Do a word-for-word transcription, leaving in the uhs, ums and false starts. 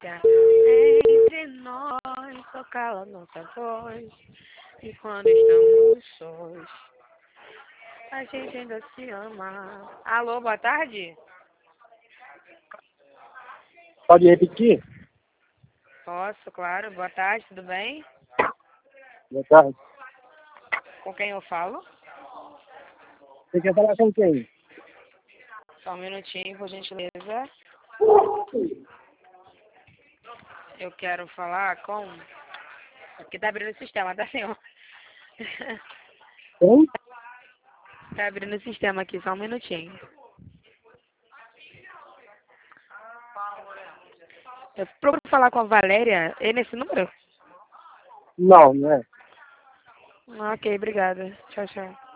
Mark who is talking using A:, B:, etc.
A: Entre nós, só cala nossa voz. E quando estamos sós, a gente ainda se ama. Alô, boa tarde?
B: Pode repetir?
A: Posso, claro. Boa tarde, tudo bem?
B: Boa tarde.
A: Com quem eu falo?
B: Você quer falar com quem?
A: Só um minutinho, por gentileza. Eu quero falar com... Aqui tá abrindo o sistema, tá, senhor?
B: Quem?
A: Tá abrindo o sistema aqui, só um minutinho. Eu procuro falar com a Valéria. É nesse número?
B: Não, não é.
A: Ok, obrigada. Tchau, tchau.